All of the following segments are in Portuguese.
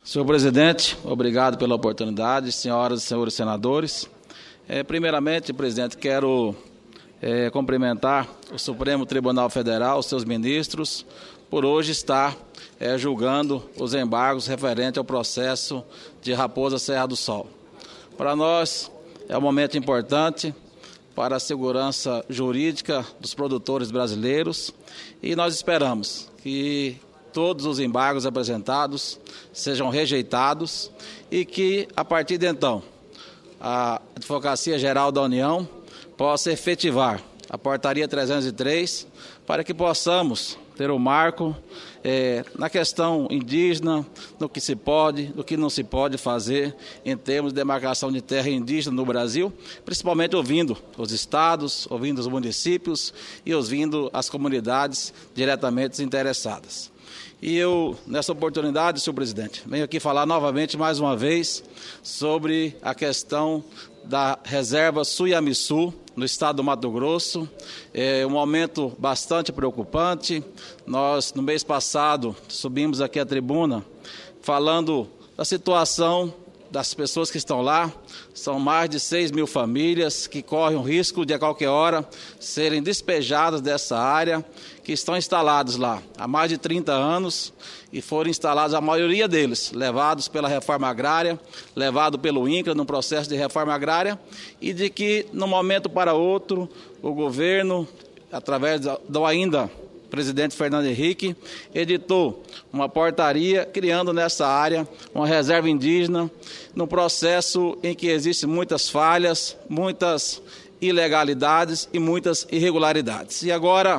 Senhor presidente, obrigado pela oportunidade, senhoras e senhores senadores. Primeiramente, presidente, quero cumprimentar o Supremo Tribunal Federal, os seus ministros, por hoje estar julgando os embargos referentes ao processo de Raposa Serra do Sol. Para nós é um momento importante para a segurança jurídica dos produtores brasileiros e nós esperamos que todos os embargos apresentados sejam rejeitados e que, a partir de então, a Advocacia Geral da União possa efetivar a Portaria 303 para que possamos ter um marco na questão indígena, no que se pode, no que não se pode fazer em termos de demarcação de terra indígena no Brasil, principalmente ouvindo os estados, ouvindo os municípios e ouvindo as comunidades diretamente interessadas. E eu, nessa oportunidade, senhor presidente, venho aqui falar novamente, mais uma vez, sobre a questão da reserva Suiamiçu, no estado do Mato Grosso. É um momento bastante preocupante. Nós, no mês passado, subimos aqui à tribuna falando da situação das pessoas que estão lá. São mais de 6 mil famílias que correm o risco de, a qualquer hora, serem despejadas dessa área, que estão instalados lá há mais de 30 anos e foram instalados, a maioria deles, levados pela reforma agrária, levado pelo INCRA no processo de reforma agrária, e de que, de um momento para outro, o governo, através do ainda presidente Fernando Henrique, editou uma portaria criando nessa área uma reserva indígena, num processo em que existem muitas falhas, muitas ilegalidades e muitas irregularidades. E agora,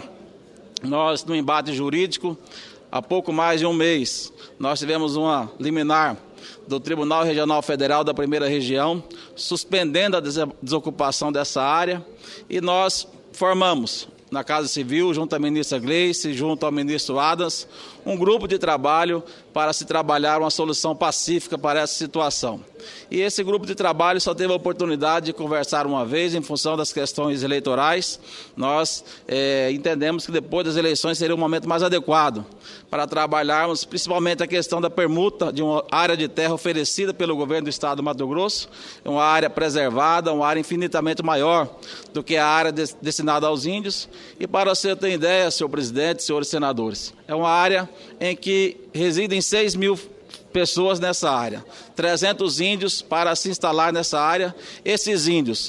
nós, no embate jurídico, há pouco mais de um mês, nós tivemos uma liminar do Tribunal Regional Federal da Primeira Região, suspendendo a desocupação dessa área, e nós formamos, na Casa Civil, junto à ministra Gleice, junto ao ministro Adams, um grupo de trabalho para se trabalhar uma solução pacífica para essa situação. E esse grupo de trabalho só teve a oportunidade de conversar uma vez em função das questões eleitorais. Nós entendemos que depois das eleições seria um momento mais adequado para trabalharmos principalmente a questão da permuta de uma área de terra oferecida pelo governo do estado do Mato Grosso, uma área preservada, uma área infinitamente maior do que a área destinada aos índios. E para você ter ideia, senhor presidente, senhores senadores, é uma área em que residem 6 mil pessoas nessa área, 300 índios para se instalar nessa área. Esses índios,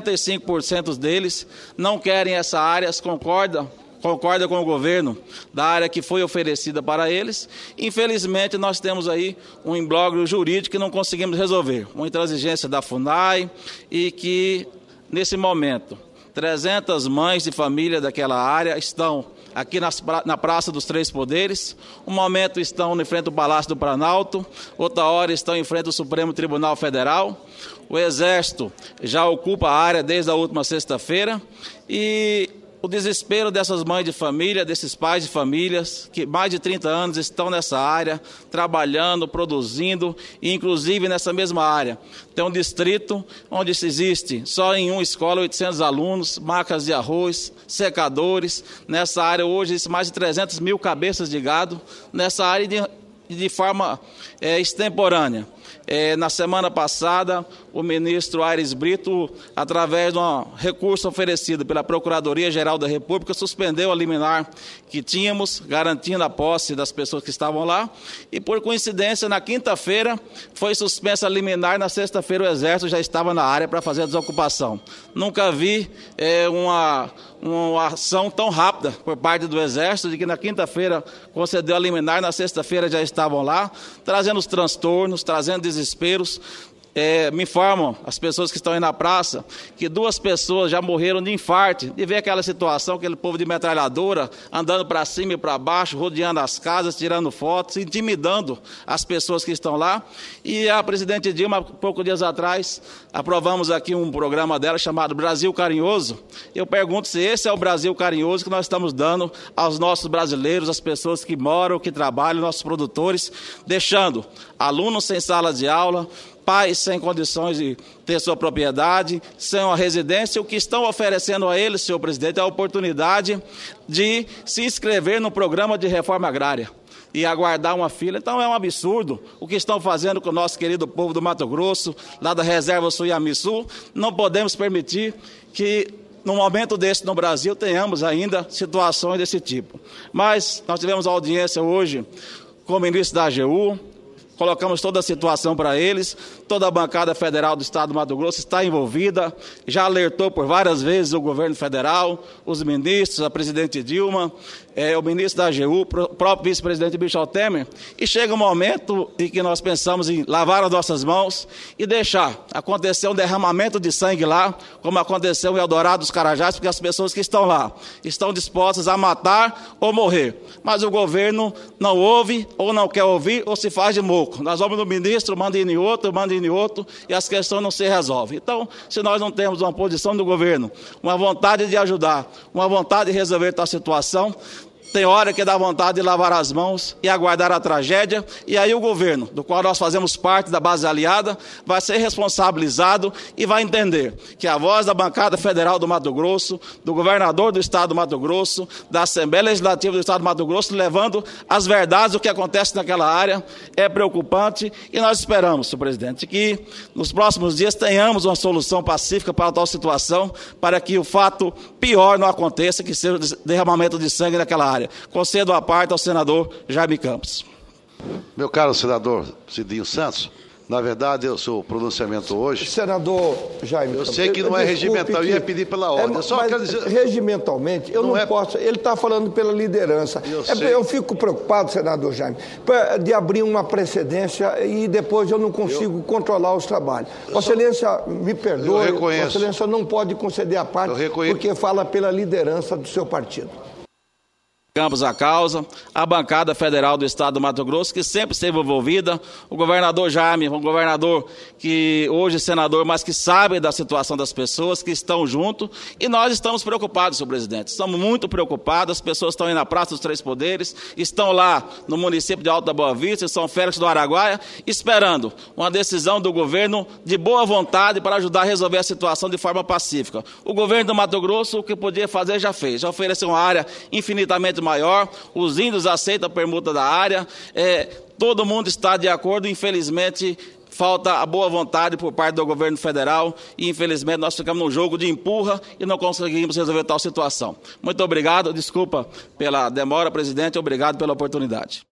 85% deles não querem essa área, concorda com o governo da área que foi oferecida para eles. Infelizmente, nós temos aí um imbróglio jurídico que não conseguimos resolver, uma intransigência da FUNAI, e que, nesse momento, 300 mães de família daquela área estão aqui na Praça dos Três Poderes. Um momento estão em frente ao Palácio do Planalto, outra hora estão em frente ao Supremo Tribunal Federal. O Exército já ocupa a área desde a última sexta-feira, e o desespero dessas mães de família, desses pais de famílias, que mais de 30 anos estão nessa área, trabalhando, produzindo, e inclusive nessa mesma área tem um distrito onde existe só em uma escola 800 alunos, macas de arroz, secadores. Nessa área hoje existem mais de 300 mil cabeças de gado, nessa área de forma extemporânea. Na semana passada, o ministro Aires Brito, através de um recurso oferecido pela Procuradoria-Geral da República, suspendeu a liminar que tínhamos, garantindo a posse das pessoas que estavam lá, e por coincidência, na quinta-feira, foi suspensa a liminar, na sexta-feira o Exército já estava na área para fazer a desocupação. Nunca vi uma ação tão rápida por parte do Exército, de que na quinta-feira concedeu a liminar, na sexta-feira já estavam lá, trazendo os transtornos, trazendo desesperos. Me informam as pessoas que estão aí na praça que 2 pessoas já morreram de infarto, de ver aquela situação, aquele povo de metralhadora andando para cima e para baixo, rodeando as casas, tirando fotos, intimidando as pessoas que estão lá. E a presidente Dilma, poucos dias atrás, aprovamos aqui um programa dela chamado Brasil Carinhoso. Eu pergunto se esse é o Brasil carinhoso que nós estamos dando aos nossos brasileiros, às pessoas que moram, que trabalham, nossos produtores, deixando alunos sem sala de aula, pais sem condições de ter sua propriedade, sem uma residência. O que estão oferecendo a eles, senhor presidente, é a oportunidade de se inscrever no programa de reforma agrária. e aguardar uma fila. Então é um absurdo o que estão fazendo com o nosso querido povo do Mato Grosso, lá da Reserva Sul-Iamiçu. Não podemos permitir que, num momento desse no Brasil, tenhamos ainda situações desse tipo. Mas nós tivemos audiência hoje com o ministro da AGU, colocamos toda a situação para eles, toda a bancada federal do Estado do Mato Grosso está envolvida, já alertou por várias vezes o governo federal, os ministros, a presidente Dilma, o ministro da AGU, o próprio vice-presidente Michel Temer, e chega um momento em que nós pensamos em lavar as nossas mãos e deixar acontecer um derramamento de sangue lá, como aconteceu em Eldorado dos Carajás, porque as pessoas que estão lá estão dispostas a matar ou morrer, mas o governo não ouve, ou não quer ouvir, ou se faz de moco. Nós vamos no ministro, manda ir em outro, e as questões não se resolvem. Então, se nós não temos uma posição do governo, uma vontade de ajudar, uma vontade de resolver tal situação, tem hora que dá vontade de lavar as mãos e aguardar a tragédia, e aí o governo, do qual nós fazemos parte da base aliada, vai ser responsabilizado e vai entender que a voz da bancada federal do Mato Grosso, do governador do Estado do Mato Grosso, da Assembleia Legislativa do Estado do Mato Grosso, levando as verdades do que acontece naquela área, é preocupante, e nós esperamos, senhor presidente, que nos próximos dias tenhamos uma solução pacífica para tal situação, para que o fato pior não aconteça, que seja o derramamento de sangue naquela área. Concedo a parte ao senador Jaime Campos. Meu caro senador Cidinho Santos, na verdade, o seu pronunciamento hoje... Senador Jaime Campos... Eu sei que não é regimental, eu ia pedir pela ordem. Eu só quero dizer... Regimentalmente, eu não posso... Ele está falando pela liderança. Eu fico preocupado, senador Jaime, de abrir uma precedência e depois eu não consigo controlar os trabalhos. Vossa Excelência, me perdoe, Vossa Excelência não pode conceder a parte porque fala pela liderança do seu partido. Campos a causa, a bancada federal do Estado do Mato Grosso, que sempre esteve envolvida, o governador Jaime, um governador que hoje é senador, mas que sabe da situação das pessoas, que estão junto, e nós estamos preocupados, senhor presidente, estamos muito preocupados, as pessoas estão aí na Praça dos Três Poderes, estão lá no município de Alto da Boa Vista, em São Félix do Araguaia, esperando uma decisão do governo de boa vontade para ajudar a resolver a situação de forma pacífica. O governo do Mato Grosso, o que podia fazer, já fez, já ofereceu uma área infinitamente maior, os índios aceitam a permuta da área, todo mundo está de acordo, infelizmente falta a boa vontade por parte do governo federal e infelizmente nós ficamos num jogo de empurra e não conseguimos resolver tal situação. Muito obrigado, desculpa pela demora, presidente, obrigado pela oportunidade.